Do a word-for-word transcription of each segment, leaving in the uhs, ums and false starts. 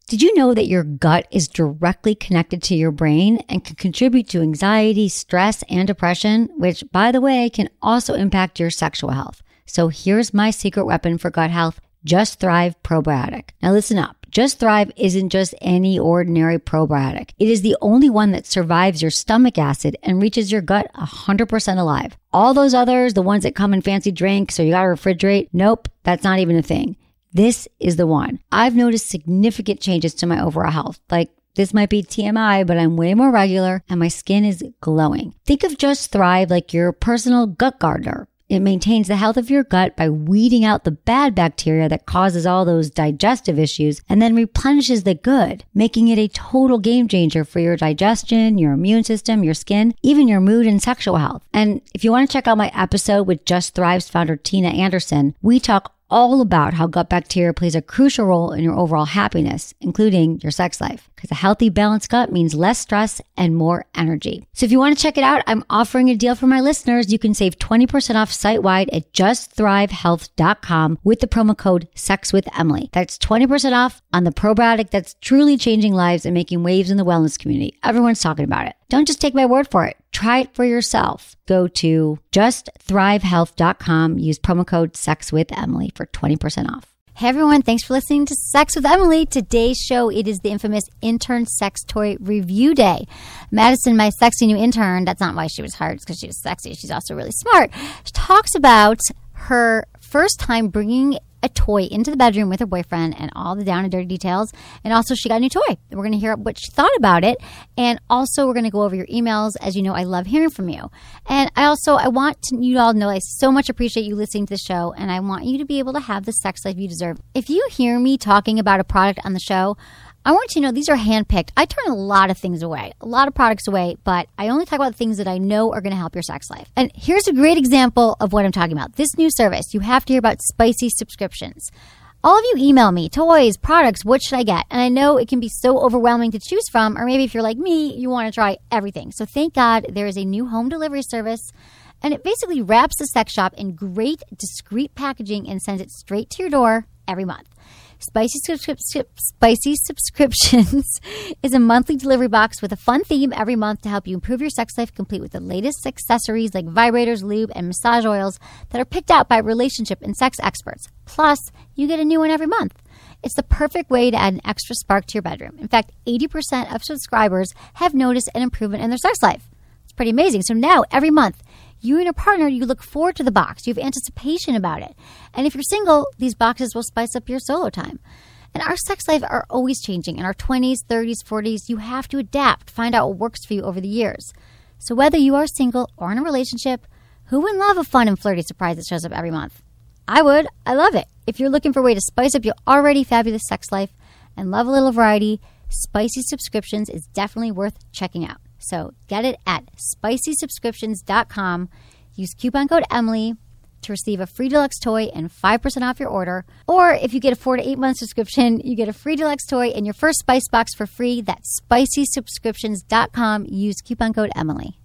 Did you know that your gut is directly connected to your brain and can contribute to anxiety, stress, and depression, which, by the way, can also impact your sexual health? So here's my secret weapon for gut health, Just Thrive Probiotic. Now listen up. Just Thrive isn't just any ordinary probiotic. It is the only one that survives your stomach acid and reaches your gut one hundred percent alive. All those others, the ones that come in fancy drinks or you gotta refrigerate, nope, that's not even a thing. This is the one. I've noticed significant changes to my overall health. Like, this might be T M I, but I'm way more regular and my skin is glowing. Think of Just Thrive like your personal gut gardener. It maintains the health of your gut by weeding out the bad bacteria that causes all those digestive issues and then replenishes the good, making it a total game changer for your digestion, your immune system, your skin, even your mood and sexual health. And if you want to check out my episode with Just Thrive's founder, Tina Anderson, we talk all about how gut bacteria plays a crucial role in your overall happiness, including your sex life. Because a healthy, balanced gut means less stress and more energy. So if you want to check it out, I'm offering a deal for my listeners. You can save twenty percent off site-wide at just thrive health dot com with the promo code SEXWITHEMILY. That's twenty percent off on the probiotic that's truly changing lives and making waves in the wellness community. Everyone's talking about it. Don't just take my word for it. Try it for yourself. Go to just thrive health dot com. Use promo code SEXWITHEMILY for twenty percent off. Hey everyone, thanks for listening to Sex with Emily. Today's show, it is the infamous intern sex toy review day. Madison, my sexy new intern, that's not why she was hired, it's because she was sexy. She's also really smart. She talks about her first time bringing a toy into the bedroom with her boyfriend and all the down and dirty details. And also she got a new toy. We're going to hear what she thought about it. And also we're going to go over your emails. As you know, I love hearing from you. And I also, I want to, you all know I so much appreciate you listening to the show. And I want you to be able to have the sex life you deserve. If you hear me talking about a product on the show, I want you to know these are handpicked. I turn a lot of things away, a lot of products away, but I only talk about things that I know are going to help your sex life. And here's a great example of what I'm talking about. This new service, you have to hear about Spicy Subscriptions. All of you email me, toys, products, what should I get? And I know it can be so overwhelming to choose from, or maybe if you're like me, you want to try everything. So thank God there is a new home delivery service, and it basically wraps the sex shop in great, discreet packaging and sends it straight to your door every month. Spicy, subscri- Spicy Subscriptions is a monthly delivery box with a fun theme every month to help you improve your sex life, complete with the latest accessories like vibrators, lube, and massage oils that are picked out by relationship and sex experts. Plus, you get a new one every month. It's the perfect way to add an extra spark to your bedroom. In fact, eighty percent of subscribers have noticed an improvement in their sex life. It's pretty amazing. So now, every month, you and your partner, you look forward to the box. You have anticipation about it. And if you're single, these boxes will spice up your solo time. And our sex life are always changing. In our twenties, thirties, forties, you have to adapt, find out what works for you over the years. So whether you are single or in a relationship, who wouldn't love a fun and flirty surprise that shows up every month? I would. I love it. If you're looking for a way to spice up your already fabulous sex life and love a little variety, Spicy Subscriptions is definitely worth checking out. So get it at spicy subscriptions dot com. Use coupon code Emily to receive a free deluxe toy and five percent off your order. Or if you get a four to eight month subscription, you get a free deluxe toy and your first Spice Box for free. That's spicy subscriptions dot com. Use coupon code Emily.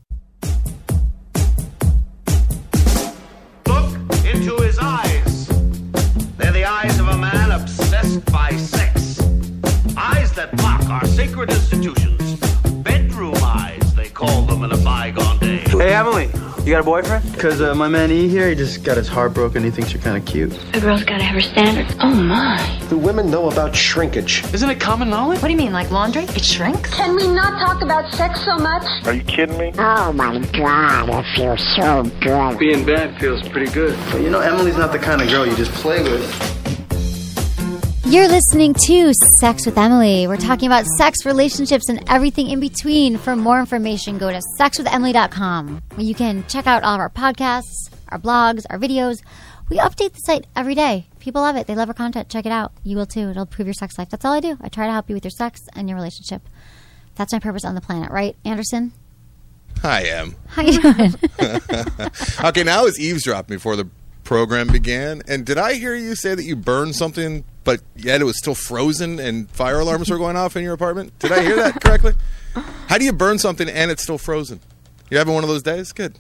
Look into his eyes. They're the eyes of a man obsessed by sex. Eyes that mock our sacred institutions. Bedroom eyes, they call them in a bygone day. Hey, Emily, you got a boyfriend? Because uh, my man E here, he just got his heart broken. He thinks you're kind of cute. A girl's got to have her standards. Oh, my. Do women know about shrinkage? Isn't it common knowledge? What do you mean, like laundry? It shrinks? Can we not talk about sex so much? Are you kidding me? Oh, my God, it feels so good. Being bad feels pretty good. But you know, Emily's not the kind of girl you just play with. You're listening to Sex with Emily. We're talking about sex, relationships, and everything in between. For more information, go to sex with emily dot com, where you can check out all of our podcasts, our blogs, our videos. We update the site every day. People love it. They love our content. Check it out. You will too. It'll improve your sex life. That's all I do. I try to help you with your sex and your relationship. That's my purpose on the planet, right, Anderson? I am. How you doing? Okay, now I was eavesdropping before the program began, and did I hear you say that you burned something, but yet it was still frozen and fire alarms were going off in your apartment? Did I hear that correctly? How do you burn something and it's still frozen? You having one of those days? Good.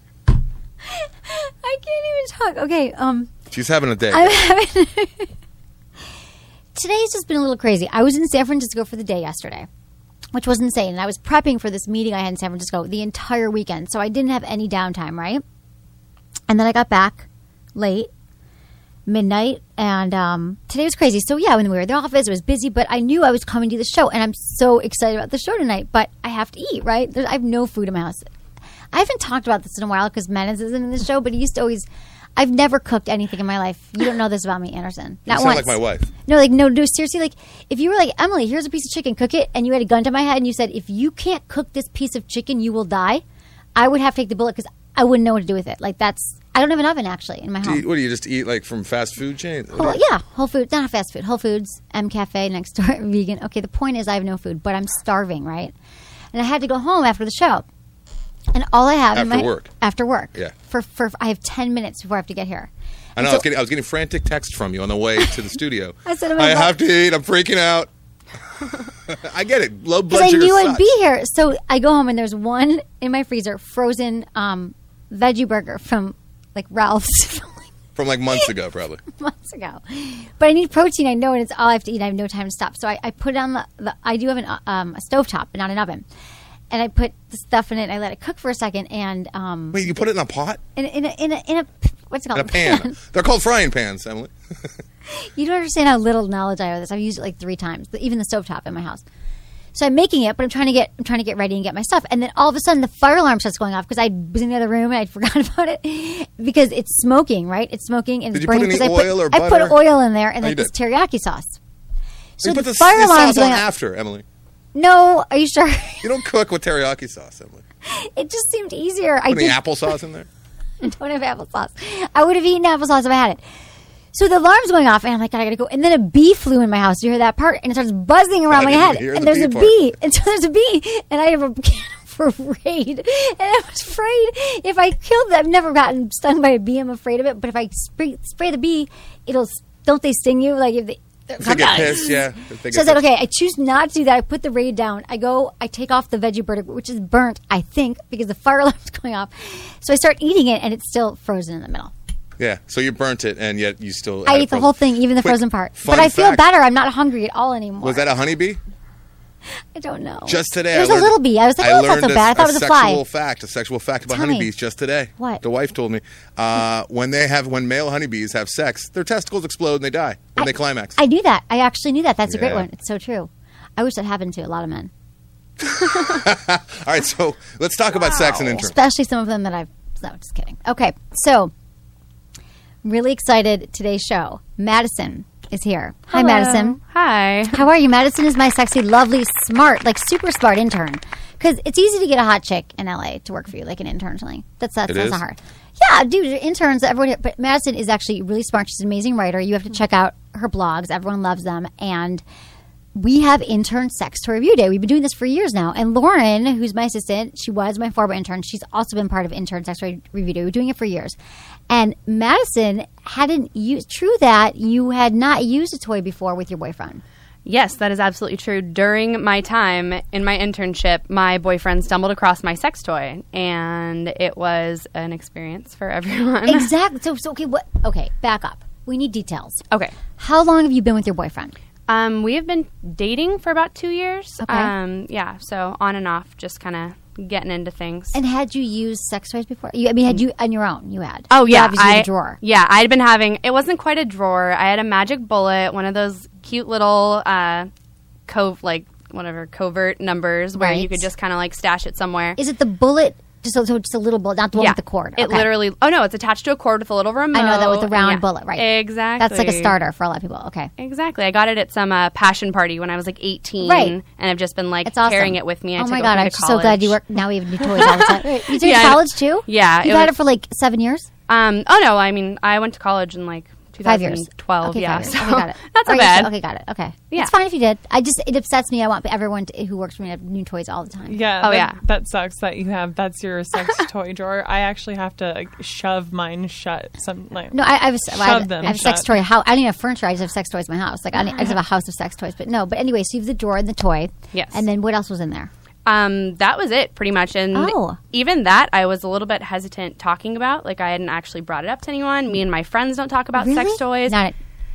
I can't even talk. Okay, um... She's having a day. I'm having... today's just been a little crazy. I was in San Francisco for the day yesterday, which was insane. And I was prepping for this meeting I had in San Francisco the entire weekend. So I didn't have any downtime, right? And then I got back late, midnight, and um, today was crazy. So yeah, when we were at the office, it was busy, but I knew I was coming to the show, and I'm so excited about the show tonight, but I have to eat, right? There's, I have no food in my house. I haven't talked about this in a while because Menace isn't in the show, but he used to always... I've never cooked anything in my life. You don't know this about me, Anderson. You Not sound once. like my wife. No, like, no, no, seriously, like, if you were like, Emily, here's a piece of chicken, cook it, and you had a gun to my head, and you said, if you can't cook this piece of chicken, you will die, I would have to take the bullet because I wouldn't know what to do with it. Like, that's... I don't have an oven, actually, in my Do home. you, what do you just eat, like, from fast food chains? Whole, yeah, Whole Foods, not fast food, Whole Foods, M Cafe next door, vegan. Okay, the point is I have no food, but I'm starving, right? And I had to go home after the show. And all I have... After in my, work. After work. Yeah. For, for I have ten minutes before I have to get here. I know, So, I, was getting, I was getting frantic texts from you on the way to the studio. I said, I have to eat, I'm freaking out. I get it, low blood Because I sugar knew sucks. I'd be here. So I go home and there's one in my freezer, frozen um, veggie burger from like Ralph's from like From like months ago, probably. months ago. But I need protein, I know, and it's all I have to eat. I have no time to stop. So I, I put it on the, the I do have an, uh, um, a stovetop, but not an oven. And I put the stuff in it, and I let it cook for a second, and... Um, Wait, you put it in a pot? in, a, in, a, in, a, in a... What's it called? In a pan. They're called frying pans, Emily. You don't understand how little knowledge I have of this. I've used it like three times, even the stovetop in my house. So I'm making it, but I'm trying to get I'm trying to get ready and get my stuff. And then all of a sudden, the fire alarm starts going off because I was in the other room and I forgot about it because it's smoking, right? It's smoking and Did it's you put burning. any 'cause I put, oil or I put butter? oil in there and Oh, like you this did. teriyaki sauce. So you the put the, fire the alarm's sauce on going off. after, Emily. No, are you sure? You don't cook with teriyaki sauce, Emily. It just seemed easier. I Put any did, applesauce in there? I don't have applesauce. I would have eaten applesauce if I had it. So the alarm's going off, and I'm like, I gotta go. And then a bee flew in my house. You hear that part? And it starts buzzing around I my didn't head. hear And the there's bee a part. bee. And so there's a bee. And I have a can of Raid. And I was afraid if I killed it, I've never gotten stung by a bee. I'm afraid of it. But if I spray, spray the bee, it'll, don't they sting you? Like if they, If they get pissed, yeah. If they So I get said, pissed. okay, I choose not to do that. I put the Raid down. I go, I take off the veggie burger, which is burnt, I think, because the fire alarm's going off. So I start eating it, and it's still frozen in the middle. Yeah, so you burnt it, and yet you still. I had ate it the frozen. whole thing, even the Quick, frozen part. fun But I feel fact. better. I'm not hungry at all anymore. Was that a honeybee? I don't know. Just today, There's I learned, a little bee. I was like, I oh, it's not learned so bad. I thought it was a fly. sexual fact, a sexual fact about Tell me. honeybees just today. What? The wife told me. Uh, when they have, when male honeybees have sex, their testicles explode and they die when I- they climax. I knew that. I actually knew that. That's a great Yeah. one. It's so true. I wish that happened to a lot of men, All right, so let's talk about sex and interns. especially some of them that I've. No, just kidding. Okay, so really excited today's show. Madison is here. Hi, Hello. Madison. Hi. How are you? Madison is my sexy, lovely, smart, like super smart intern. Because it's easy to get a hot chick in L A to work for you, like an intern or something. That's, that's, It that's is? not hard. Yeah, dude, interns, everyone. But Madison is actually really smart. She's an amazing writer. You have to check out her blogs. Everyone loves them. And we have intern sex toy review day. We've been doing this for years now. And Lauren, who's my assistant, she was my former intern. She's also been part of intern sex toy review day. We're doing it for years. And Madison hadn't used, true that you had not used a toy before with your boyfriend. Yes, that is absolutely true. During my time in my internship, my boyfriend stumbled across my sex toy, and it was an experience for everyone. Exactly. So, so okay, what? Okay, back up. We need details. Okay. How long have you been with your boyfriend? Um, we have been dating for about two years. Okay. Um, yeah, so on and off, just kind of getting into things. And had you used sex toys before? You, I mean, had you on your own? You had. Oh You yeah, obviously I, had a drawer. Yeah, I'd been having. It wasn't quite a drawer. I had a magic bullet, one of those cute little uh, cove like whatever covert numbers where you Right. could just kind of like stash it somewhere. Is it the bullet? Just so, so just a little bullet, not the one yeah, with the cord. It Okay. literally. Oh no, it's attached to a cord with a little remote. I know that with the round Yeah, bullet, right? Exactly. That's like a starter for a lot of people. Okay. Exactly. I got it at some uh, passion party when I was like eighteen, Right. and I've just been like It's awesome. carrying it with me. I oh took my it god, with me I'm to so glad you college. work. Now we have new toys all the time. You did Yeah, college too? yeah, You it had was- it for like seven years. Um. Oh no, I mean I went to college in like Five years. twenty twelve. Okay, yeah. five years. So Okay, got it. not so All right, bad. Okay, got it. Okay. Yeah. It's fine if you did. I just, it upsets me. I want everyone to, who works for me to have new toys all the time. Yeah. Oh, that, yeah. That sucks that you have, that's your sex toy drawer. I actually have to like, shove mine shut. Some like No, I, I, was, I, have, them I have sex shut. toy. How I don't even have furniture. I just have sex toys in my house. Like I, don't- I just have a house of sex toys. But no. But anyway, so you have the drawer and the toy. Yes. And then what else was in there? Um, that was it pretty much. And Oh. even that I was a little bit hesitant talking about. Like I hadn't actually brought it up to anyone. Me and my friends don't talk about Really? sex toys. Not.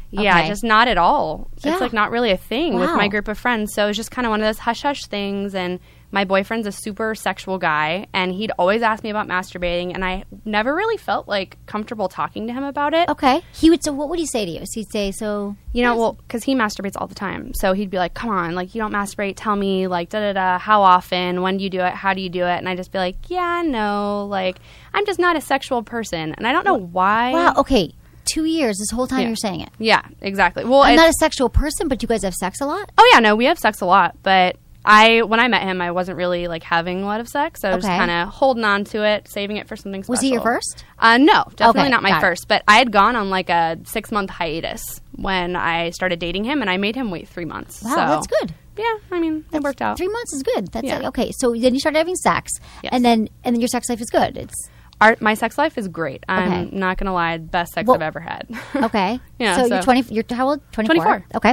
Yeah, Okay. just not at all. Yeah. It's like not really a thing with Wow. my group of friends. So it was just kind of one of those hush hush things. And my boyfriend's a super sexual guy, and he'd always ask me about masturbating, and I never really felt like comfortable talking to him about it. Okay. He would. So what would he say to you? So he'd say, so You know, well, because he masturbates all the time. So he'd be like, come on, like, you don't masturbate. Tell me, like, da da da, how often? When do you do it? How do you do it? And I'd just be like, yeah, no, like, I'm just not a sexual person. And I don't know why. wow. Okay. Two years. This whole time Yeah. you're saying it. Yeah, exactly. Well, I'm it's- not a sexual person, but you guys have sex a lot. Oh yeah, no, we have sex a lot, but I when I met him, I wasn't really like having a lot of sex. I was Okay. kind of holding on to it, saving it for something special. Was he your first? Uh, no, definitely Okay, not my got it. first. But I had gone on like a six month hiatus when I started dating him, and I made him wait three months. Wow, so, that's good. Yeah, I mean, it worked out. Three months is good. That's Yeah. like, okay. So then you started having sex, Yes. and then and then your sex life is good. It's Our, my sex life is great. I'm Okay. not gonna lie, best sex Well- I've ever had. okay. Yeah, So, so- you're twenty. You're how old? Twenty-four. twenty-four. Okay.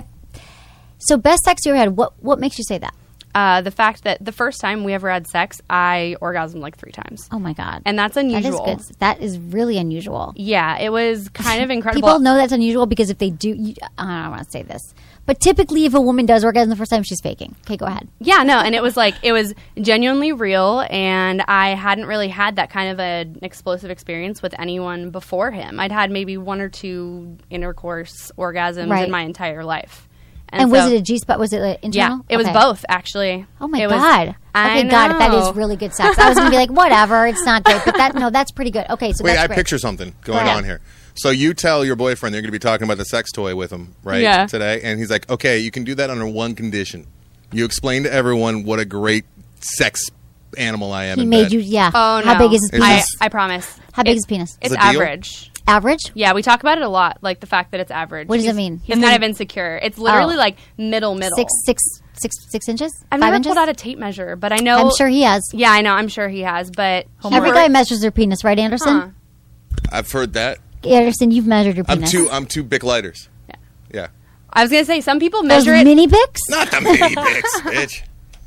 So best sex you ever had. What what makes you say that? Uh, the fact that the first time we ever had sex, I orgasmed like three times, Oh my god. and that's that unusual. is good. That is really unusual. Yeah, it was kind of incredible. People know that's unusual because if they do, you, I don't want to say this, but typically if a woman does orgasm the first time, she's faking. Okay, go ahead. Yeah, no, and it was like it was genuinely real, and I hadn't really had that kind of an explosive experience with anyone before him. I'd had maybe one or two intercourse orgasms Right. in my entire life. And, was so- it a G spot? Was it like internal? Yeah, it was Okay. both actually. Oh my It was- god. I Okay, got it. That is know. really good sex. I was gonna be like, whatever, it's not great, but that no, that's pretty good. Okay, so Wait, that's I great. picture something going ahead. on here. So you tell your boyfriend they're going to be talking about the sex toy with him, right? Yeah. Today, and he's like, "Okay, you can do that under one condition. You explain to everyone what a great sex animal I am." He in made bed. you, yeah. Oh no! How big is his Is I, penis? this- I promise. How big It- is his penis? It's Is it a deal? average. Average? Yeah, we talk about it a lot, like the fact that it's average. What does He's- it mean? He's And kind then- of insecure. It's literally Oh. like middle, middle. Six, six, six, six inches? I've Five never inches? pulled out a tape measure, but I know. I'm sure he has. Yeah, I know. I'm sure he has, but he Every worked- guy measures their penis, right, Anderson? Huh. I've heard that. Anderson, you've measured your I'm penis. two. I'm two Bic lighters. Yeah. Yeah. I was gonna say some people Those measure it. mini Bics? Not the mini Bics, bitch.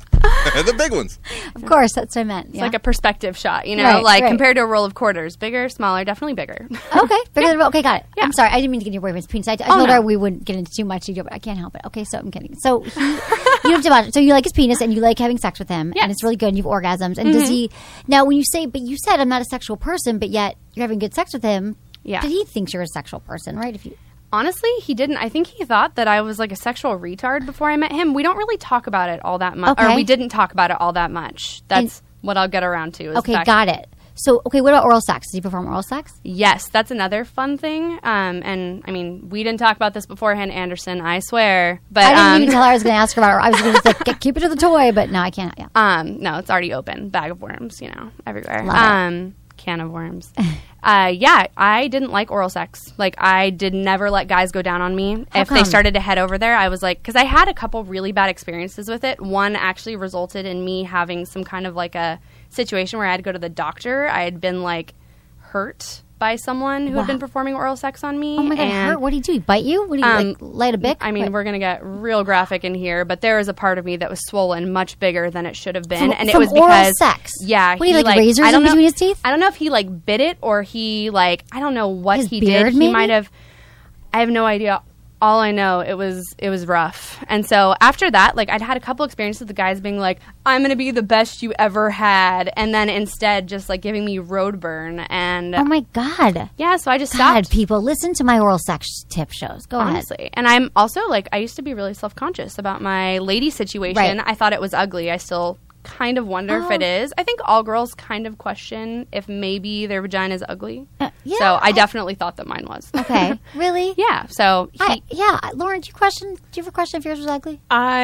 The big ones. Of course, that's what I meant. It's Yeah. like a perspective shot, you know, Right, like right. compared to a roll of quarters, bigger, smaller, definitely bigger. Okay, bigger than okay, got it. Yeah. I'm sorry, I didn't mean to get your boyfriend's penis. I, I Oh, told no. her we wouldn't get into too much detail, but I can't help it. Okay, so I'm kidding. So he, you don't have to. So you like his penis and you like having sex with him, Yes. and it's really good. and You've orgasms, and does he? Now, when you say, but you said I'm not a sexual person, but yet you're having good sex with him. Yeah. But he thinks you're a sexual person, right? If you Honestly, he didn't. I think he thought that I was like a sexual retard before I met him. We don't really talk about it all that much, or Okay. we didn't talk about it all that much. That's what I'll get around to. Is the okay, fact- got it. So okay, what about oral sex? Does he perform oral sex? Yes, that's another fun thing. Um, and I mean, we didn't talk about this beforehand, Anderson. I swear. But I didn't um, even tell her I was going to ask her about. Her. I was going to like get, keep it to the toy, but no, I can't. Yeah. Um, no, it's already open. Bag of worms, you know, everywhere. Love it. um, can of worms. uh, yeah, I didn't like oral sex. Like, I did never let guys go down on me. How if come? they started to head over there, I was like, because I had a couple really bad experiences with it. One actually resulted in me having some kind of like a situation where I had to go to the doctor. I had been like hurt by someone who Wow. had been performing oral sex on me. Oh my god, and hurt! What do you do? He bite you? What do you Um, like? Light a bic? I mean, What? we're going to get real graphic in here, but there was a part of me that was swollen much bigger than it should have been. From- and from it was oral because. sex? Yeah. What, do you he, like razors I don't in know, between his teeth? I don't know if he like bit it or he like, I don't know what His he beard, did. He maybe? might have, I have no idea. All I know, it was it was rough. And so after that, like I'd had a couple experiences with the guys being like, I'm going to be the best you ever had. And then instead just like giving me road burn. And Oh my god. yeah, so I just God, stopped. people, listen to my oral sex tip shows. Go Honestly. ahead. And I'm also like, I used to be really self conscious about my lady situation. Right. I thought it was ugly. I still kind of wonder if it Oh. is. I think all girls kind of question if maybe their vagina is ugly. Uh, yeah, so I, I- definitely thought that mine was. Okay. Really? Yeah. So he, I, yeah. Lauren, do you question? Do you ever question if yours was ugly?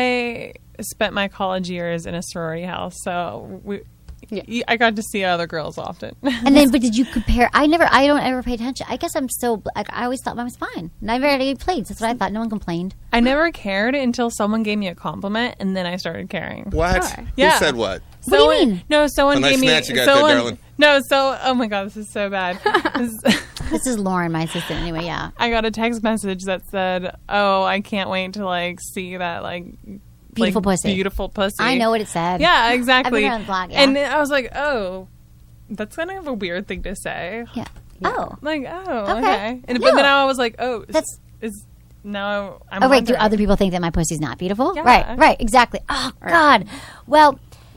I spent my college years in a sorority house, so we, Yeah. I got to see other girls often. And then, but did you compare? I never. I don't ever pay attention. I guess I'm so. Like, I always thought mine was fine. Never had any complaints. That's what I thought. No one complained. I never cared until someone gave me a compliment, and then I started caring. What? Okay. Yeah. Who said what? What do you Someone- mean? No, someone A nice gave me. snatch you got there, someone, darling. No, so oh my god, this is so bad. This- This is Lauren, my assistant. Anyway, yeah. I got a text message that said, "Oh, I can't wait to like see that like Beautiful like, pussy. Beautiful pussy." I know what it said. Yeah, exactly. I've been on the blog, yeah. And I was like, "Oh, that's kind of a weird thing to say." Yeah. Oh. Like, oh, Okay. okay. And No. but then I was like, "Oh, That's- is now I'm Oh, wait, do wondering. other people think that my pussy's not beautiful? Yeah. Right, right, exactly. Oh, God. Well,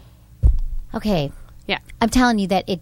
okay. Yeah. I'm telling you that it,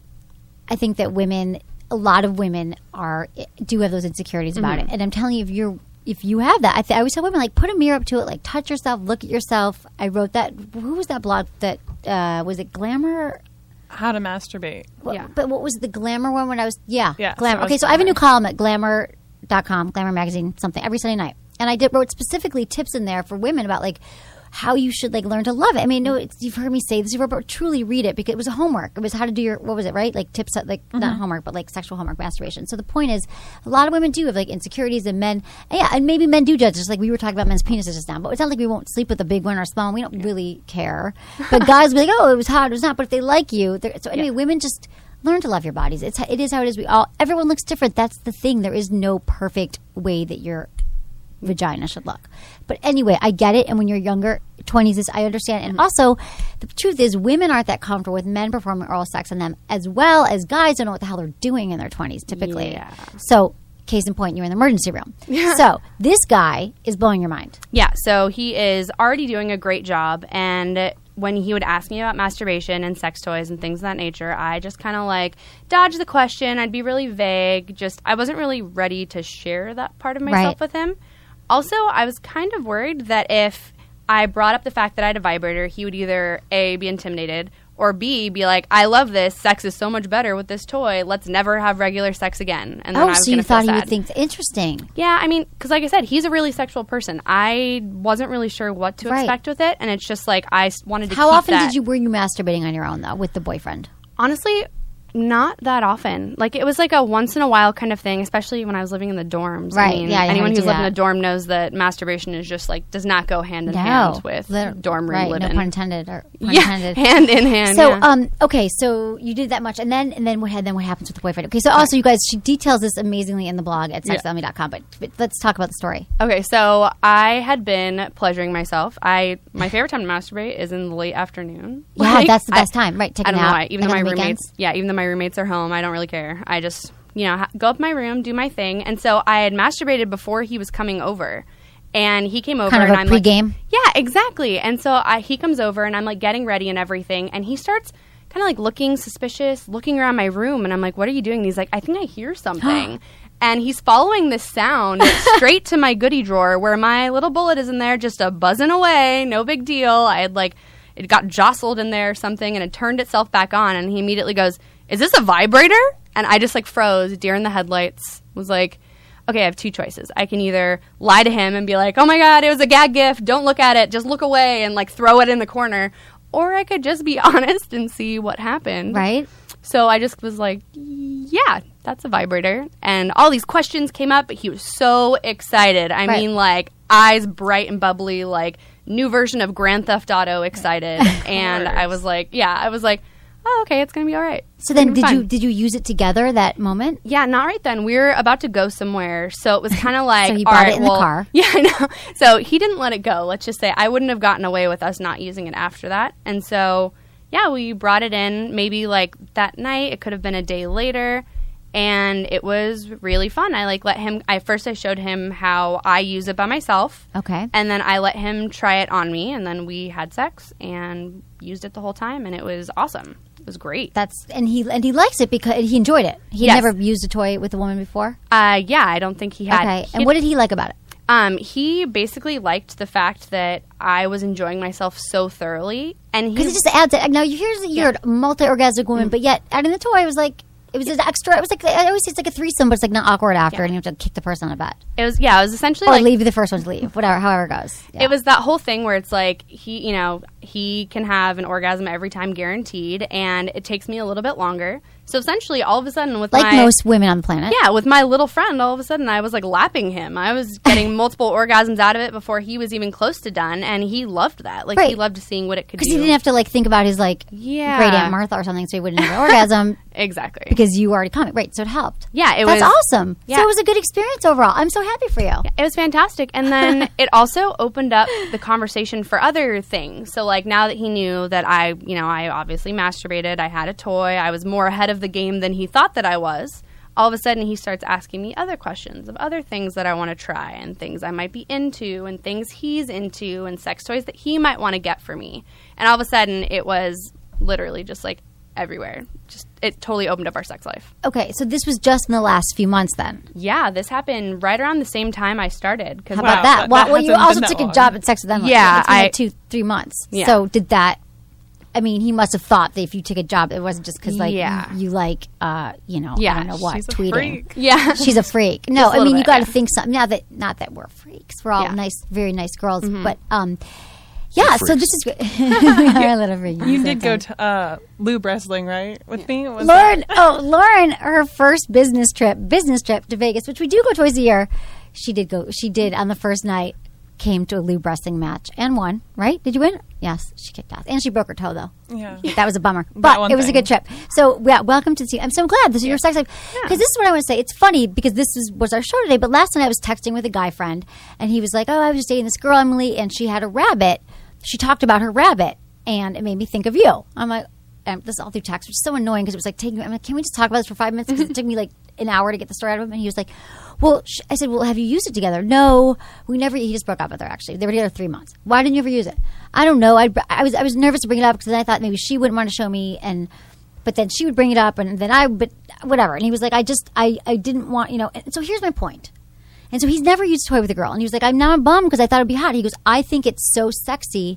I think that women, a lot of women are, do have those insecurities about Mm-hmm. it. And I'm telling you, if you're, if you have that, I, th- I always tell women, like, put a mirror up to it, like, touch yourself, look at yourself. I wrote that, who was that blog that, uh, was it Glamour? How to masturbate. What, Yeah. But what was the Glamour one when I was, yeah. Yeah, Glamour. so it Okay, was so I have a new Glamour. column at glamour dot com, Glamour Magazine, something, every Sunday night. And I did wrote specifically tips in there for women about, like, how you should, like, learn to love it. I mean, no, it's, you've heard me say this before, but truly read it because it was a homework. It was how to do your, what was it, right? Like, tips, like, not homework, but, like, sexual homework, masturbation. So the point is, a lot of women do have, like, insecurities, and men, and yeah, and maybe men do judge, just like we were talking about men's penises just now. But it's not like we won't sleep with a big one or a small one. We don't really care. But guys will be like, oh, it was hot, it was not. But if they like you, they're- so anyway, women just learn to love your bodies. It's it is how it is. We all everyone looks different. That's the thing. There is no perfect way that your vagina should look. But anyway, I get it. And when you're younger, twenties, is I understand. And also, the truth is, women aren't that comfortable with men performing oral sex on them, as well as guys don't know what the hell they're doing in their twenties typically. Yeah. So, case in point, you're in the emergency room. So this guy is blowing your mind. Yeah, so he is already doing a great job, and when he would ask me about masturbation and sex toys and things of that nature, I just kind of like dodge the question. I'd be really vague. Just I wasn't really ready to share that part of myself Right. with him. Also, I was kind of worried that if I brought up the fact that I had a vibrator, he would either A, be intimidated, or B, be like, I love this. Sex is so much better with this toy. Let's never have regular sex again. And then Oh, I was so you gonna thought feel he sad. would think interesting. Yeah, I mean, because like I said, he's a really sexual person. I wasn't really sure what to Right. expect with it, and it's just like I s- wanted to How keep often that. did you were you masturbating on your own though with the boyfriend? Honestly, not that often. Like, it was like a once in a while kind of thing, especially when I was living in the dorms. Right, I mean, yeah, you anyone had to who's do lived in that. a dorm knows that masturbation is just like does not go hand in No, hand with Lit- dorm room right, living. No pun intended. Or pun Yeah, intended. hand in hand. So, yeah. um, okay, so you did that much, and then and then what had then what happens with the boyfriend? Okay, so also you guys, she details this amazingly in the blog at sex lemmy dot com, but, but let's talk about the story. Okay, so I had been pleasuring myself. I my favorite time to masturbate is in the late afternoon. Yeah, that's the I- best time, right? Take I a don't know nap, why. Even like though on my the roommates, weekends? yeah, even though my roommates are home, I don't really care. I just, you know, ha- go up my room, do my thing. And so I had masturbated before he was coming over, and he came over, Kind of and a I'm pregame? like, yeah, exactly. And so I, he comes over, and I'm like getting ready and everything, and he starts kind of like looking suspicious, looking around my room, and I'm like, what are you doing? And he's like, I think I hear something. And he's following this sound straight to my goodie drawer where my little bullet is in there, just a buzzing away, no big deal. I had like, it got jostled in there or something, and it turned itself back on, and he immediately goes, is this a vibrator? And I just like froze, deer in the headlights, was like, okay, I have two choices. I can either lie to him and be like, oh my God, it was a gag gift, don't look at it, just look away, and like throw it in the corner. Or I could just be honest and see what happened. Right. So I just was like, yeah, that's a vibrator. And all these questions came up, but he was so excited. I Right. mean, like, eyes bright and bubbly, like, new version of Grand Theft Auto excited. And I was like, yeah, I was like, oh, okay, it's going to be all right. So It's then, gonna be did fun. you did you use it together that moment? Yeah, not right then. We were about to go somewhere, so it was kind of like, So he all brought right, it in the well- car. Yeah, I know. So he didn't let it go. Let's just say I wouldn't have gotten away with us not using it after that. And so, yeah, we brought it in maybe like that night. It could have been a day later, and it was really fun. I like let him. I first I showed him how I use it by myself. Okay. And then I let him try it on me, and then we had sex and used it the whole time, and it was awesome. It was great. That's and he and he likes it because he enjoyed it. He Yes. never used a toy with a woman before. Uh, yeah, I don't think he had. Okay. he And what did he like about it? Um, he basically liked the fact that I was enjoying myself so thoroughly, and Because he it just adds it. Now, here's you're a multi-orgasmic woman, Mm. but yet adding the toy was like it was an extra. It was like I always say it's like a threesome, but it's like not awkward after, and you have to kick the person on the butt it was yeah, it was essentially or like leave the first one to leave, whatever, however it goes. Yeah. it was that whole thing where it's like he, you know, he can have an orgasm every time guaranteed, and it takes me a little bit longer. So essentially, all of a sudden, with like my most women on the planet. yeah, with my little friend, all of a sudden I was like lapping him. I was getting multiple orgasms out of it before he was even close to done, and he loved that. Like he Right. loved seeing what it could do. Because he didn't have to like think about his like Yeah. great Aunt Martha or something, so he wouldn't have an orgasm exactly. because you already come. Right, so it helped. Yeah, it That's was awesome. Yeah. So it was a good experience overall. I'm so happy for you. It was fantastic. And then it also opened up the conversation for other things. So, like, now that he knew that I, you know, I obviously masturbated, I had a toy, I was more ahead of the game than he thought that I was. all of a sudden he starts asking me other questions of other things that I want to try and things I might be into and things he's into and sex toys that he might want to get for me. And all of a sudden it was literally just like everywhere. Just it totally opened up our sex life. Okay, so this was just in the last few months then. Yeah, this happened right around the same time I started. How about Wow, that? that- well, that well you hasn't also been that took a long. job at Sex with Emily. Yeah, it's been like I- two, three months. Yeah. So did that? I mean, he must have thought that if you took a job, it wasn't just because like Yeah. you, you like, uh, you know, Yeah, I don't know what she's a tweeting. freak. Yeah. She's a freak. No, Just a I mean little you bit, got to yeah. think something. Now that not that we're freaks, we're all Yeah. nice, very nice girls. But um, yeah. So this is good. we are a little freaky. You So did go funny. to uh, lube wrestling, right? With me? Was Lauren, oh, Lauren, her first business trip, business trip to Vegas, which we do go twice a year. She did go. She did on the first night. Came to a lube wrestling match and won. Right? Did you win? Yes, she kicked ass and she broke her toe though. Yeah. That was a bummer, but one it was a thing. good trip. So yeah, welcome to see. I'm so glad this is your sex life because this is what I want to say. It's funny because this is was our show today. But last night I was texting with a guy friend and he was like, "Oh, I was just dating this girl Emily and she had a rabbit. She talked about her rabbit and it made me think of you." I'm like. And this is all through text, which is so annoying because it was like taking. I'm like, can we just talk about this for five minutes? Because it took me like an hour to get the story out of him. And he was like, "Well," sh-. I said, "Well, have you used it together?" "No, we never." He just broke up with her. Actually, they were together three months. "Why didn't you ever use it?" "I don't know. I, I was I was nervous to bring it up because I thought maybe she wouldn't want to show me, and but then she would bring it up, and then I, but whatever." And he was like, "I just I I didn't want you know." And so here's my point. And so he's never used a toy with a girl, and he was like, "I'm now bummed because I thought it'd be hot." He goes, "I think it's so sexy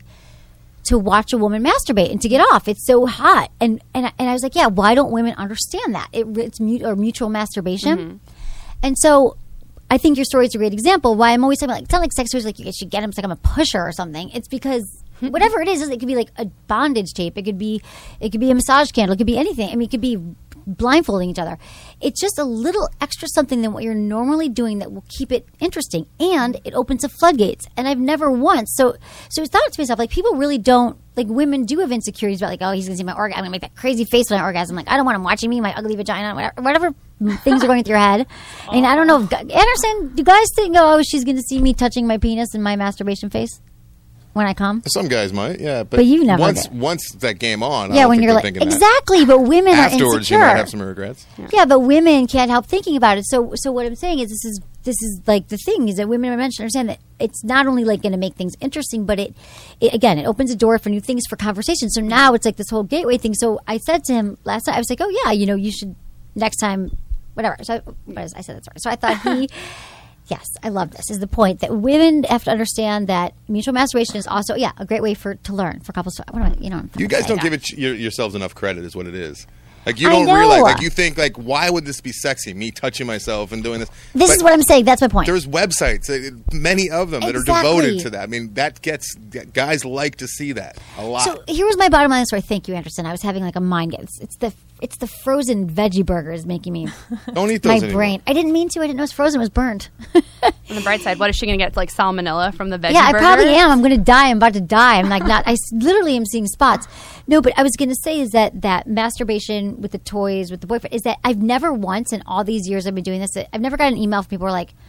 to watch a woman masturbate and to get off. It's so hot." And and I- and I was like, "Yeah, why don't women understand that? It, it's mut- or mutual masturbation." And so I think your story is a great example. Why I'm always saying like it's not like sex toys like you should get them. It's like I'm a pusher or something. It's because whatever it is, it could be like a bondage tape. It could be it could be a massage candle. It could be anything. I mean, it could be blindfolding each other. It's just a little extra something than what you're normally doing that will keep it interesting, and it opens the floodgates. And I've never once so so I thought to myself like people really don't like women do have insecurities about like, oh, he's gonna see my orgasm. I'm gonna make that crazy face when I orgasm. Like I don't want him watching me, my ugly vagina, whatever, whatever things are going through your head. I mean, I don't know. If, Anderson, do guys think, oh, she's gonna see me touching my penis and my masturbation face when I come? Some guys might, yeah, but, But you never once did. once that game on, I Yeah, don't when think you're they're like thinking that. exactly, but women are Afterwards, insecure. you might have some regrets. Yeah, but women can't help thinking about it. So, so what I'm saying is, this is this is like the thing is that women are meant to understand that it's not only like going to make things interesting, but it, it again it opens a door for new things for conversation. So now it's like this whole gateway thing. So I said to him last night, I was like, oh yeah, you know, you should next time, whatever. So I, I said that's right. So I thought he. Yes, I love this. Is the point that women have to understand that mutual masturbation is also, yeah, a great way for to learn for couples. To, what am I, you know, I'm You guys sorry, don't yeah. give it your, yourselves enough credit, is what it is. Like you I don't know. realize, like you think, like why would this be sexy? Me touching myself and doing this. This But is what I'm saying. That's my point. There's websites, uh, many of them that Exactly. are devoted to that. I mean, that gets guys like to see that a lot. So here was my bottom line story. Thank you, Anderson. I was having like a mind game. It's, it's the it's the frozen veggie burgers making me Don't eat my those anymore. brain. I didn't mean to. I didn't know it was frozen. It was burned. On the bright side, what is she going to get? Like salmonella from the veggie yeah, I burger? probably am. I'm going to die. I'm about to die. I'm like not. I s- literally am seeing spots. No, but I was going to say is that that masturbation with the toys with the boyfriend is that I've never once in all these years I've been doing this. I've never got an email from people who are like,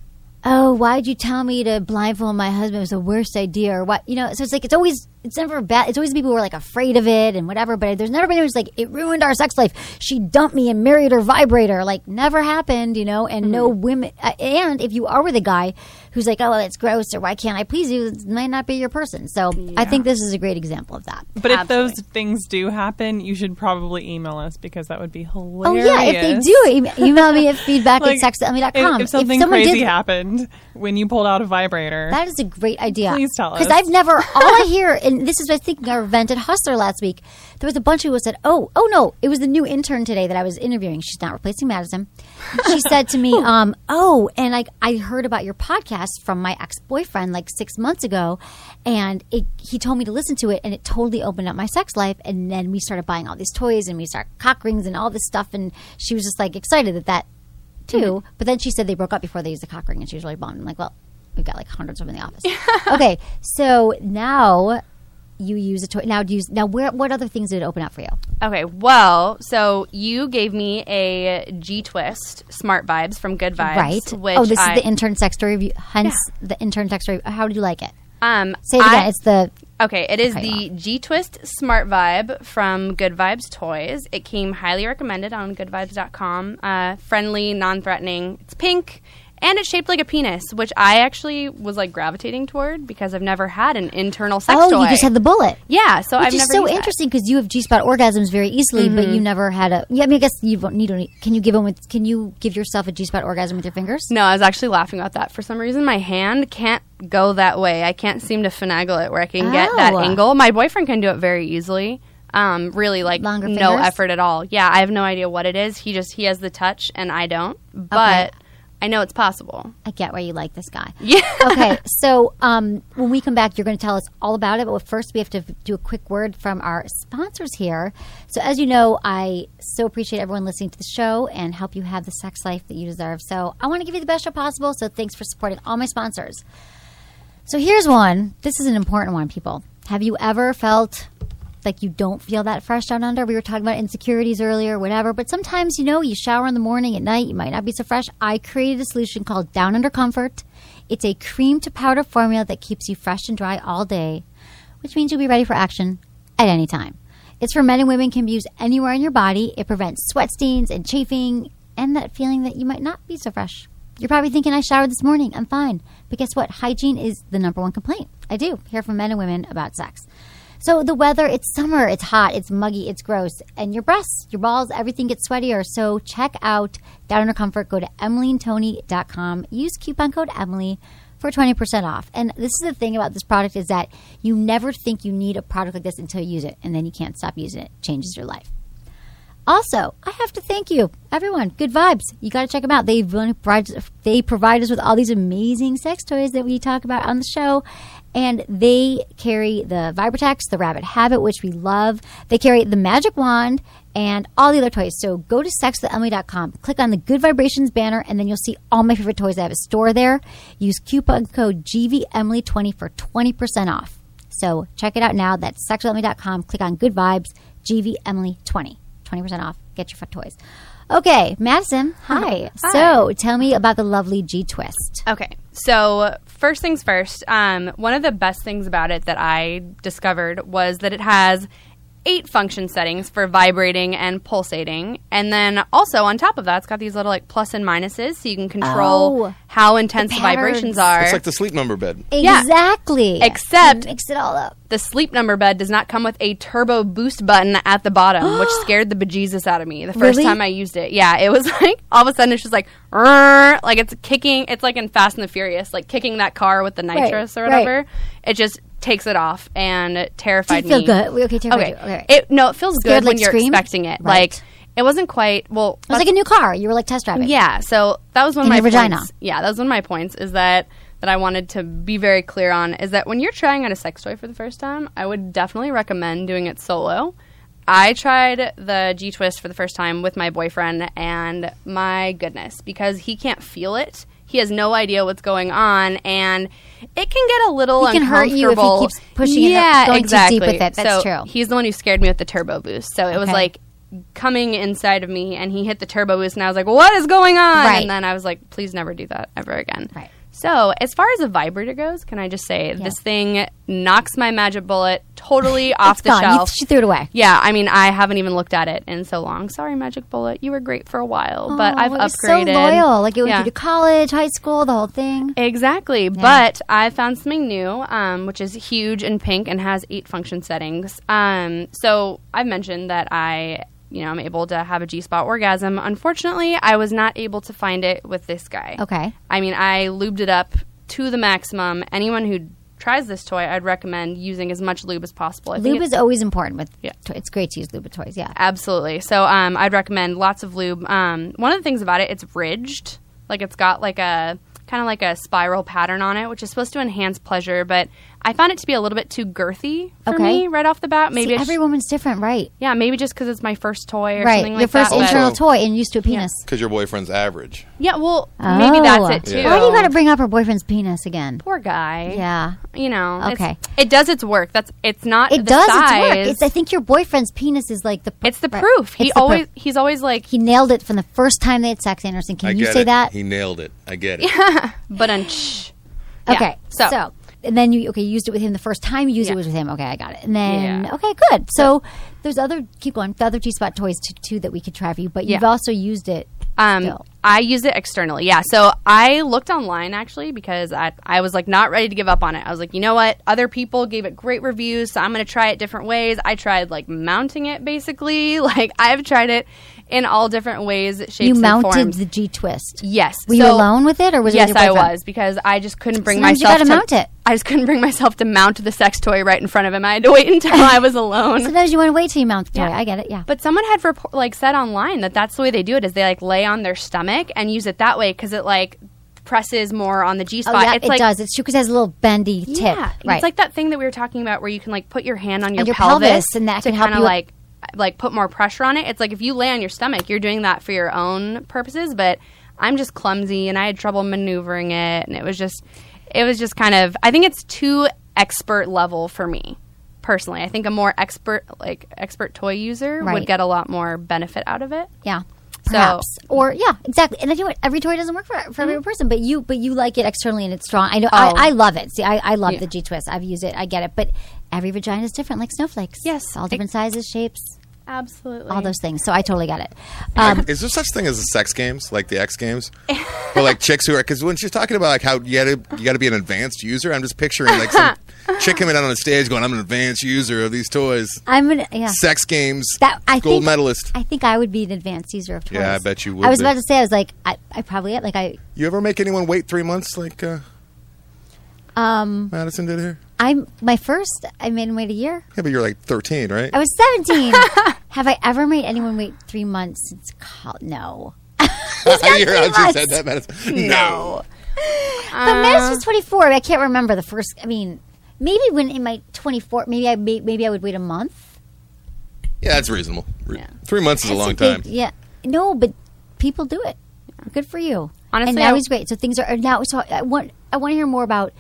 oh, why'd you tell me to blindfold my husband? It was the worst idea, or what? You know, so it's like, it's always, it's never bad. It's always people who are like afraid of it and whatever, but there's never been anyone who's like, it ruined our sex life. She dumped me and married her vibrator. Like, never happened, you know, and no women. Uh, and if you are with a guy who's like, oh, well, it's gross, or why can't I please you? It might not be your person. So I think this is a great example of that. But if Absolutely. those things do happen, you should probably email us because that would be Oh, hilarious. yeah, if they do, em- email me at feedback Like, at sex emily dot if, com. if something someone crazy did- happened when you pulled out a vibrator, That is a great idea. Please tell us. Because I've never, all I hear, and this is what I was thinking, our event at Hustler last week, there was a bunch of people who said, oh, oh no, it was the new intern today that I was interviewing. She's not replacing Madison. She said to me, um, oh, and I, I heard about your podcast from my ex-boyfriend like six months ago, and it, he told me to listen to it, and it totally opened up my sex life, and then we started buying all these toys, and we started cock rings and all this stuff, and she was just like excited that that too. But then she said they broke up before they used the cock ring, and she was really bummed. I'm like, well, we've got like hundreds of them in the office. Okay, so now you use a toy. Now do you use, now where what other things did it open up for you? Okay, well, so you gave me a G Twist Smart Vibes from Good Vibes. Right. Which Oh, this I, is the intern sex story review. Hence the intern sex story. How did you like it? Um, Say it again. I- It's the Okay, it is Okay, the G-Twist Smart Vibe from Good Vibes Toys. It came highly recommended on good vibes dot com. Uh, friendly, non-threatening. It's pink. And it's shaped like a penis, which I actually was like gravitating toward because I've never had an internal sex oh, toy. you just had the bullet. Yeah, so Which I've is never so used that. interesting because you have G-spot orgasms very easily, but you never had a. Yeah, I mean, I guess you don't need. Any, can you give them with? Can you give yourself a G-spot orgasm with your fingers? No, I was actually laughing about that. For some reason, my hand can't go that way. I can't seem to finagle it where I can get that Oh. angle. My boyfriend can do it very easily. Um, really, like Longer no fingers? effort at all. Yeah, I have no idea what it is. He just he has the touch, and I don't. But Okay. I know it's possible. I get why you like this guy. Yeah. Okay, so um, when we come back, you're going to tell us all about it. But first, we have to do a quick word from our sponsors here. So, as you know, I so appreciate everyone listening to the show and help you have the sex life that you deserve. So, I want to give you the best show possible. So, thanks for supporting all my sponsors. So, here's one. This is an important one, people. Have you ever felt like you don't feel that fresh down under? We were talking about insecurities earlier, whatever. But sometimes, you know, you shower in the morning, at night, you might not be so fresh. I created a solution called Down Under Comfort. It's a cream to powder formula that keeps you fresh and dry all day, which means you'll be ready for action at any time. It's for men and women, can be used anywhere in your body. It prevents sweat stains and chafing and that feeling that you might not be so fresh. You're probably thinking, I showered this morning, I'm fine. But guess what? Hygiene is the number one complaint. I do hear from men and women about sex. So the weather, it's summer, it's hot, it's muggy, it's gross. And your breasts, your balls, everything gets sweatier. So check out Down Under Comfort. Go to emily and tony dot com. Use coupon code Emily for twenty percent off. And this is the thing about this product is that you never think you need a product like this until you use it. And then you can't stop using it. It changes your life. Also, I have to thank you, everyone. Good Vibes. You got to check them out. They provide, they provide us with all these amazing sex toys that we talk about on the show. And they carry the Vibratex, the Rabbit Habit, which we love. They carry the Magic Wand and all the other toys. So go to sex with emily dot com. Click on the Good Vibrations banner, and then you'll see all my favorite toys. I have a store there. Use coupon code G V Emily twenty for twenty percent off. So check it out now. That's sex with emily dot com. Click on Good Vibes, G V Emily twenty. twenty percent off. Get your fun toys. Okay, Madison, hi. Hi. So tell me about the lovely G-Twist. Okay, so first things first, um, one of the best things about it that I discovered was that it has eight function settings for vibrating and pulsating. And then also on top of that, it's got these little like plus and minuses so you can control Oh, how intense the the vibrations patterns. are. It's like the sleep number bed. Yeah. Exactly. Except mix it all up. the sleep number bed does not come with a turbo boost button at the bottom, which scared the bejesus out of me the first Really? time I used it. Yeah, it was like all of a sudden it's just like, "Rrr," like it's kicking. It's like in Fast and the Furious, like kicking that car with the nitrous or right. whatever. It just takes it off and it terrified Did it feel me. good? Okay, terrified Okay, you. Okay. it no, it feels Scared, good when like, you're scream? expecting it. Right. Like it wasn't quite well. It was like a new car. You were like test driving. Yeah, so that was one In of my your vagina. points. Yeah, that was one of my points is that that I wanted to be very clear on is that when you're trying out a sex toy for the first time, I would definitely recommend doing it solo. I tried the G-Twist for the first time with my boyfriend, and my goodness, because he can't feel it. He has no idea what's going on, and it can get a little He can hurt you if he uncomfortable. keeps pushing it, yeah, going too exactly. deep with it. That's so true. He's the one who scared me with the turbo boost. So it was Okay. like coming inside of me, and he hit the turbo boost, and I was like, what is going on? Right. And then I was like, please never do that ever again. Right. So as far as a vibrator goes, can I just say this thing knocks my magic bullet totally off It's the gone. You- shelf. she threw it away. Yeah, I mean, I haven't even looked at it in so long. Sorry, Magic Bullet. You were great for a while, but Oh, I've it was upgraded. so loyal. Like it went Yeah. through to college, high school, the whole thing. Exactly. But I found something new, um, which is huge and pink and has eight function settings. Um, so I've mentioned that I, you know, I'm able to have a G-spot orgasm. Unfortunately, I was not able to find it with this guy. Okay. I mean, I lubed it up to the maximum. Anyone who tries this toy, I'd recommend using as much lube as possible. I think Lube it's- is always important with Yeah. to- it's great to use lube with toys, yeah. Absolutely. So um, I'd recommend lots of lube. Um, one of the things about it, it's ridged. Like it's got like a kind of like a spiral pattern on it, which is supposed to enhance pleasure. But I found it to be a little bit too girthy for Okay. me right off the bat. Maybe See, I sh- every woman's different, right? yeah, maybe just because it's my first toy or Right. something Your like first that. but- internal Also- toy and used to a penis. Because your boyfriend's average. Yeah, well, maybe that's it too. Yeah. Why do you got to bring up her boyfriend's penis again? Poor guy. Yeah. You know. it's- Okay. It does its work. That's. It's not. It the does size. its work. It's, I think your boyfriend's penis is like the pr- It's the right. proof. He It's the always. proof. He's always like. He nailed it from the first time they had sex, Anderson. Can I you get say it. that? He nailed it. I get it. But un- Okay, So, so- And then you okay, you used it with him the first time you used Yeah. it was with him. Okay, I got it. And then Yeah. okay, good. So there's other keep going. The other G-spot toys too, too that we could try for you, but you've Yeah. also used it. Um, still. I use it externally. Yeah. So I looked online actually because I I was like not ready to give up on it. I was like, you know what? Other people gave it great reviews, so I'm going to try it different ways. I tried like mounting it basically. Like I've tried it in all different ways, shapes, You and mounted forms. the G-twist. Yes. Were you So- alone with it, or was yes, it with your I boyfriend? was because I just couldn't bring Sometimes you myself gotta to mount it. I just couldn't bring myself to mount the sex toy right in front of him. I had to wait until I was alone. Sometimes you want to wait till you mount the toy. Yeah. I get it. Yeah. But someone had report, like said online that that's the way they do it is they like lay on their stomach and use it that way because it like presses more on the G spot. Oh, yeah, it's it like, does. It's true because it has a little bendy tip. Yeah, Right. it's like that thing that we were talking about where you can like put your hand on your, On your pelvis, pelvis, and that to can help kind of you- like like put more pressure on it. It's like if you lay on your stomach, you're doing that for your own purposes. But I'm just clumsy and I had trouble maneuvering it, and it was just it was just kind of I think it's too expert level for me personally. I think a more expert like expert toy user Right. would get a lot more benefit out of it. Yeah. So- Perhaps. Or yeah, exactly. And I know what every toy doesn't work for, for every person, but you but you like it externally and it's strong. I know Oh. I, I love it. See, I, I love Yeah. the G twist. I've used it. I get it. But every vagina is different, like snowflakes. Yes. All different sizes, shapes, Absolutely. all those things. So I totally get it. Um, Is there such thing as the sex games, like the X Games, or like chicks who are? Because when she's talking about like how you got to you got to be an advanced user, I'm just picturing like some chick coming out on the stage going, "I'm an advanced user of these toys." I'm gonna yeah. Sex games, That I gold think, medalist. I think I would be an advanced user of toys. Yeah, I bet you would I was be. about to say I was like I, I probably like I You ever make anyone wait three months like uh, um Madison did here? I'm my first I made him wait a year. Yeah, but you're like thirteen, right? I was seventeen. Have I ever made anyone wait three months since college? No. He's got You're three how she months. said that, Madison. No. Uh, But Madison was twenty-four. I can't remember the first. I mean, maybe when in my twenty-four, maybe I may- maybe I would wait a month. Yeah, that's reasonable. Re- Three months is a That's long big- time. Yeah. No, but people do it. Good for you. Honestly, and now I- he's great. So things are now. So I want I want to hear more about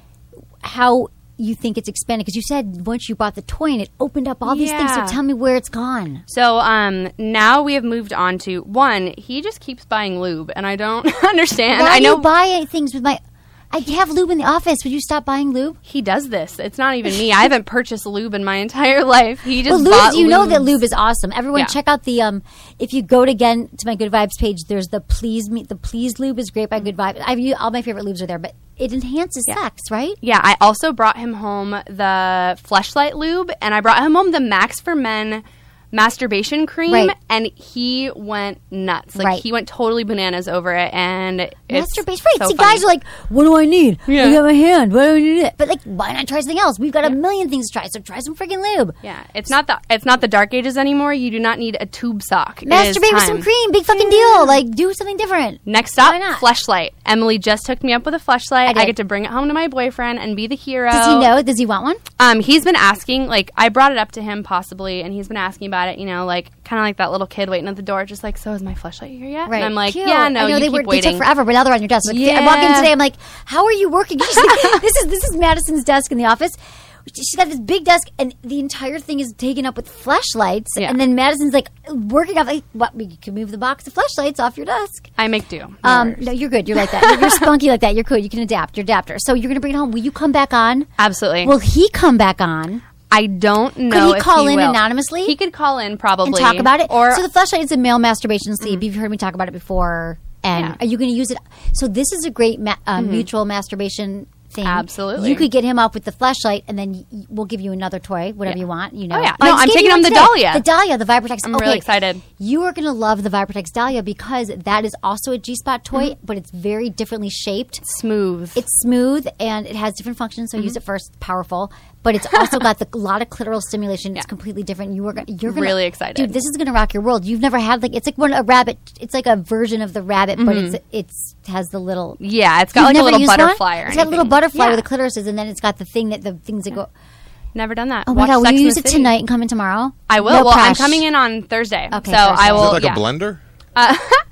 how you think it's expanded because you said once you bought the toy and it opened up all these things. So Yeah. tell me where it's gone. So um, now we have moved on to one. He just keeps buying lube, and I don't understand. Why I do know you buy things with my? I have lube in the office. Would you stop buying lube? he does this. It's not even me. I haven't purchased lube in my entire life. He just Well, lube, bought you know that lubes. lube is awesome. Everyone, Yeah. check out the um. If you go to again to my Good Vibes page, there's the Please Me. The Please lube is great by Good Vibes. I've used, all my favorite lubes are there, but it enhances sex, right? Yeah, I also brought him home the Fleshlight lube, and I brought him home the Max for Men masturbation cream, Right. and he went nuts. Like Right. he went totally bananas over it, and it's Masturbation, right? so See, funny. guys are like, "What do I need? Yeah. I got my hand. What do I need?" But like, why not try something else? We've got a million things to try. So try some freaking lube. Yeah, it's not the it's not the dark ages anymore. You do not need a tube sock. It is Masturbate with some time. cream. Big fucking deal. Like, do something different. Next up, Why not? Fleshlight. Emily just hooked me up with a Fleshlight. I I, did. get to bring it home to my boyfriend and be the hero. Does he know? Does he want one? Um, he's been asking, like, I brought it up to him possibly, and he's been asking about it, you know, like, kind of like that little kid waiting at the door, just like, so is my Fleshlight here yet? Right. And I'm like, Cute. yeah, no, I know you they keep were, They waiting. took forever, but now they're on your desk. Like, I walk in Yeah. today, I'm like, how are you working? You just- this is this is Madison's desk in the office. She's got this big desk, and the entire thing is taken up with flashlights. Yeah. And then Madison's like working off. Like, what? We can move the box of flashlights off your desk. I make do. No Um, worries. no, you're good. You're like that. You're, you're spunky like that. You're cool. You can adapt. You're adapter. So you're gonna bring it home. Will you come back on? Absolutely. Will he come back on I don't know he if call he in will. anonymously? He could call in probably. and talk about it? Or So the flashlight is a male masturbation sleeve. You've heard me talk about it before. And Yeah. are you going to use it? So this is a great ma- uh, mutual masturbation thing. Absolutely. You could get him up with the flashlight, and then y- we'll give you another toy, whatever Yeah. you want. You know. Oh, yeah. I No, just I'm gave taking you him one the today. Dahlia. The Dahlia, the Vibratex. I'm okay. really excited. You are going to love the Vibratex Dahlia because that is also a G-spot toy, Mm-hmm. but it's very differently shaped. smooth. It's smooth and it has different functions. So Mm-hmm. use it first, powerful. But it's also got the, a lot of clitoral stimulation. It's completely different. You are gonna, you're gonna, Really excited. dude. This is gonna rock your world. You've never had like it's like one a rabbit. It's like a version of the rabbit, but Mm-hmm. it's it's has the little. yeah, it's got You've like a never little used butterfly one? or It's got a little anything. butterfly Yeah. where the clitoris is, and then it's got the thing that the things that go. Never done that. Oh my Watch god! Will Sex you and use the it City. tonight and come in tomorrow? I will. No well, I'm crash. coming in on Thursday. Okay, so Thursday. I Is will. it like yeah. a blender? Uh,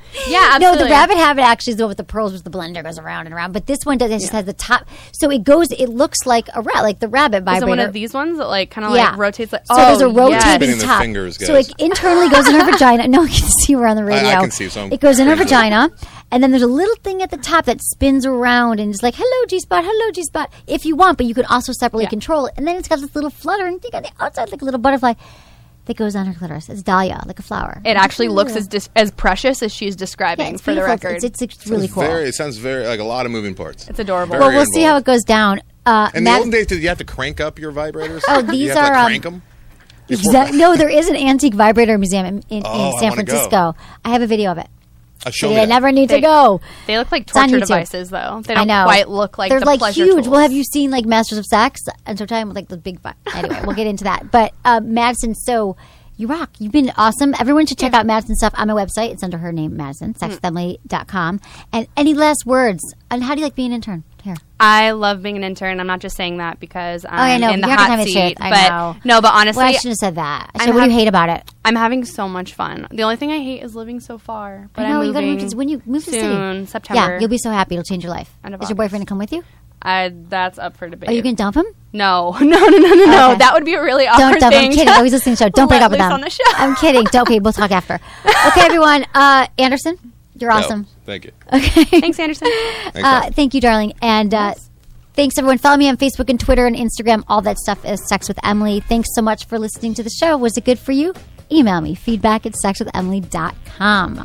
Yeah, absolutely. No, the rabbit habit actually is the one with the pearls, which the blender goes around and around. But this one does. It just Yeah. has the top, so it goes. It looks like a rat, like the rabbit vibrator. Is it one of these ones that like kind of Yeah. like rotates? Like, So oh, there's a rotating yes. Spinning the top. fingers, So guys. it internally goes in her vagina. No, you can see we're on the radio. I, I can see. So I'm it goes in her crazy. vagina, and then there's a little thing at the top that spins around and is like, "Hello, G spot. Hello, G spot." If you want, but you can also separately Yeah. control it. And then it's got this little fluttering thing on the outside, like a little butterfly that goes on her clitoris. It's dahlia, like a flower. It actually looks as dis- as precious as she's Yeah, describing. it's for the beautiful. record, It's, it's, it's really It's cool. Very, it sounds very like a lot of moving parts. it's adorable. Very well, we'll see how it involved. goes down. Uh, In the Matt- olden days, did you have to crank up your vibrators? Oh, Did these you have to, are, like, um, crank 'em? Exact- no, there is an antique vibrator museum in, in, Oh, in I San wanna go. Francisco. I have a video of it. Uh, show But me I that. never need They- to go. They look like It's on torture YouTube. devices, though. They I don't know. quite look like They're the like pleasure huge. tools. Well, have you seen like Masters of Sex? And so time with like the big. Vi- anyway, we'll get into that. But uh, Madison, so you rock. You've been awesome. Everyone should check out Madison's stuff on my website. It's under her name, Madison, sex with emily dot com. And any last words? And how do you like being an intern? Here. I love being an intern. I'm not just saying that because I'm Oh, I know. in the You're not hot gonna seat. say it. I but know. no, but honestly, Well, I shouldn't have said that. I I'm said, what do you hav- hate about it? I'm having so much fun. The only thing I hate is living so far. But I know I'm you gotta moving move to when you move to the soon, city. September. Yeah, you'll be so happy. It'll change your life. End of Is your August. boyfriend to come with you? I, that's up for debate. Are you gonna dump him? No, no, no, no, no, no. Okay. That would be a really awkward Don't dump him. thing. I'm kidding. Oh, he's listening to the show. Don't break let up with loose them. on the show. I'm kidding. Don't. Okay, we'll talk after. Okay, everyone. Uh, Anderson, you're awesome. No, thank you. Okay. Thanks, Anderson. Thanks, Uh, Bob. thank you, darling. And uh, thanks, everyone. Follow me on Facebook and Twitter and Instagram. All that stuff is Sex with Emily. Thanks so much for listening to the show. Was it good for you? Email me, feedback at sex with emily dot com.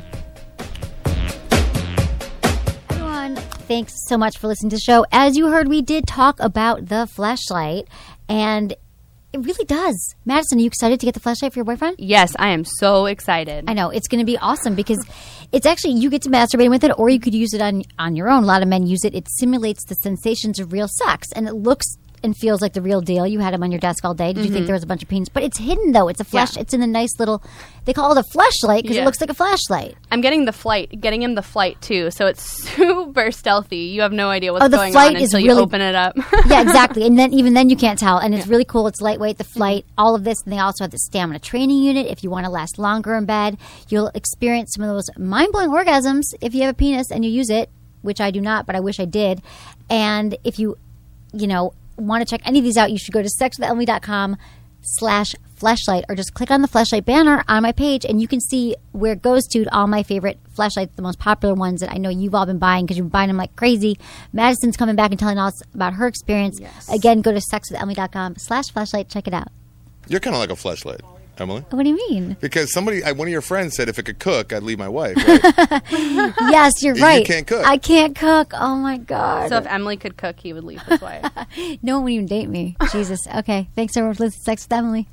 Everyone, thanks so much for listening to the show. As you heard, we did talk about the fleshlight, and it really does. Madison, are you excited to get the fleshlight for your boyfriend? Yes, I am so excited. I know it's going to be awesome because it's actually you get to masturbate with it, or you could use it on on your own. A lot of men use it. It simulates the sensations of real sex, and it looks and feels like the real deal. You had them on your desk all day. Did you think there was a bunch of penis? But it's hidden though. It's a flash. Yeah. It's in a nice little. They call it a fleshlight because Yeah. it looks like a flashlight. I'm getting the flight, getting him the flight too, so it's super stealthy. You have no idea what's Oh, the going flight on is until you really- open it up. Yeah, exactly. And then even then you can't tell. And it's really cool. It's lightweight, the flight, all of this. And they also have the stamina training unit. If you want to last longer in bed, you'll experience some of those mind-blowing orgasms if you have a penis and you use it, which I do not, but I wish I did. And if you, you know, want to check any of these out, you should go to sex with emily dot com slash fleshlight or just click on the fleshlight banner on my page and you can see where it goes to all my favorite fleshlights, the most popular ones that I know you've all been buying because you've been buying them like crazy. Madison's coming back and telling us about her experience. Yes. Again, go to sex with emily dot com slash fleshlight. Check it out. You're kind of like a fleshlight, Emily. What do you mean? Because somebody, I, one of your friends said if it could cook, I'd leave my wife. Right? Yes, you're You right. can't cook. I can't cook. Oh my God. So if Emily could cook, he would leave his wife. No one would even date me. Jesus. Okay. Thanks everyone for listening to Sex with Emily.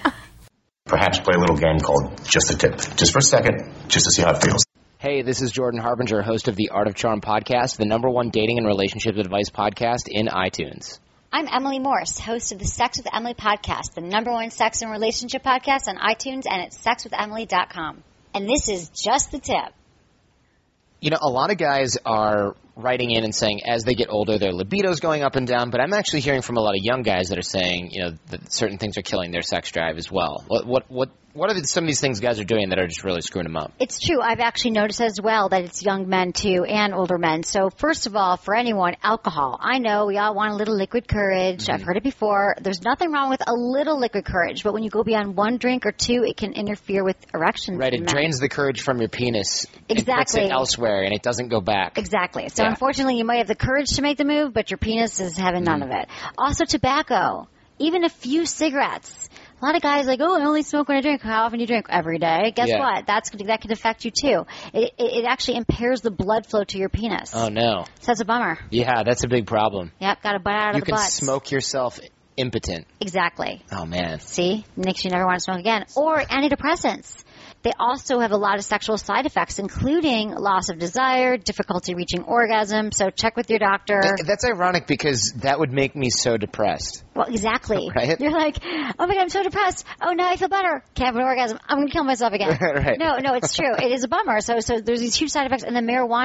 Perhaps play a little game called Just a Tip. Just for a second, just to see how it feels. Hey, this is Jordan Harbinger, host of the Art of Charm podcast, the number one dating and relationship advice podcast in iTunes. I'm Emily Morse, host of the Sex with Emily podcast, the number one sex and relationship podcast on iTunes and at sex with emily dot com. And this is Just the Tip. You know, a lot of guys are writing in and saying as they get older, their libido's going up and down, but I'm actually hearing from a lot of young guys that are saying, you know, that certain things are killing their sex drive as well. What what what what are the, some of these things guys are doing that are just really screwing them up? It's true. I've actually noticed as well that it's young men too and older men. So first of all, for anyone, alcohol. I know we all want a little liquid courage. Mm-hmm. I've heard it before. There's nothing wrong with a little liquid courage, but when you go beyond one drink or two, it can interfere with erections. Right, in it men. drains the courage from your penis and puts Exactly. it elsewhere, and it doesn't go back. Exactly. So Yeah. unfortunately, you might have the courage to make the move, but your penis is having none of it. Also, tobacco. Even a few cigarettes. A lot of guys are like, oh, I only smoke when I drink. How often do you drink? Every day. Guess Yeah. what? That's that can affect you too. It, it, it actually impairs the blood flow to your penis. Oh, no. So that's a bummer. Yeah, that's a big problem. Yep, got to butt out You of the can butt. smoke yourself impotent. Exactly. Oh, man. See? Makes you never want to smoke again. Or antidepressants. They also have a lot of sexual side effects, including loss of desire, difficulty reaching orgasm. So check with your doctor. Th- That's ironic because that would make me so depressed. Well, exactly. Right? You're like, oh my God, I'm so depressed. Oh, now I feel better. Can't have an orgasm. I'm going to kill myself again. Right. No, no, it's true. It is a bummer. So, so there's these huge side effects. And then marijuana.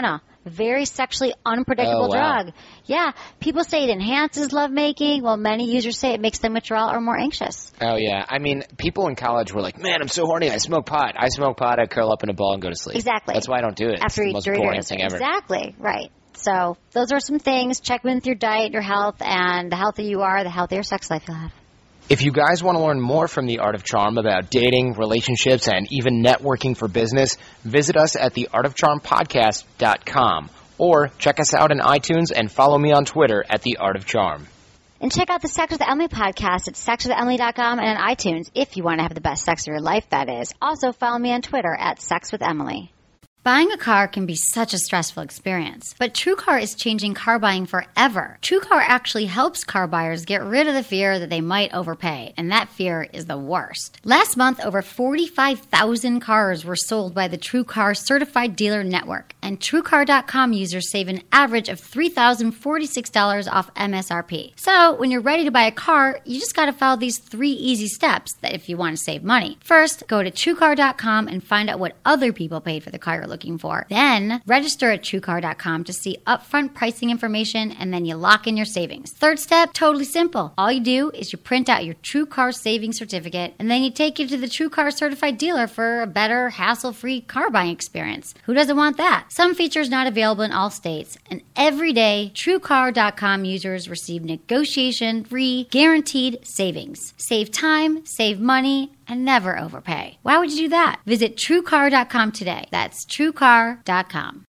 Very sexually unpredictable Oh, wow. drug. Yeah. People say it enhances lovemaking. Well, many users say it makes them withdraw or more anxious. Oh, yeah. I mean, people in college were like, man, I'm so horny. I smoke pot. I smoke pot. I curl up in a ball and go to sleep. Exactly. That's why I don't do it. After it's you the most drink boring it. thing ever. Exactly. Right. So those are some things. Check in with your diet, your health, and the healthier you are, the healthier sex life you'll have. If you guys want to learn more from The Art of Charm about dating, relationships, and even networking for business, visit us at the art of charm podcast dot com or check us out on iTunes and follow me on Twitter at The Art of Charm. And check out the Sex with Emily podcast at sex with emily dot com and on iTunes if you want to have the best sex of your life, that is. Also, follow me on Twitter at sex with emily. Buying a car can be such a stressful experience, but TrueCar is changing car buying forever. TrueCar actually helps car buyers get rid of the fear that they might overpay, and that fear is the worst. Last month, over forty-five thousand cars were sold by the TrueCar Certified Dealer Network, and TrueCar dot com users save an average of three thousand forty-six dollars off M S R P. So, when you're ready to buy a car, you just gotta follow these three easy steps that if you want to save money. First, go to TrueCar dot com and find out what other people paid for the car you're looking looking for. Then register at TrueCar dot com to see upfront pricing information, and then you lock in your savings. Third step, totally simple. All you do is you print out your TrueCar savings certificate, and then you take it to the TrueCar certified dealer for a better, hassle-free car buying experience. Who doesn't want that? Some features not available in all states, and every day TrueCar dot com users receive negotiation-free, guaranteed savings. Save time, save money, and never overpay. Why would you do that? Visit TrueCar dot com today. That's TrueCar dot com.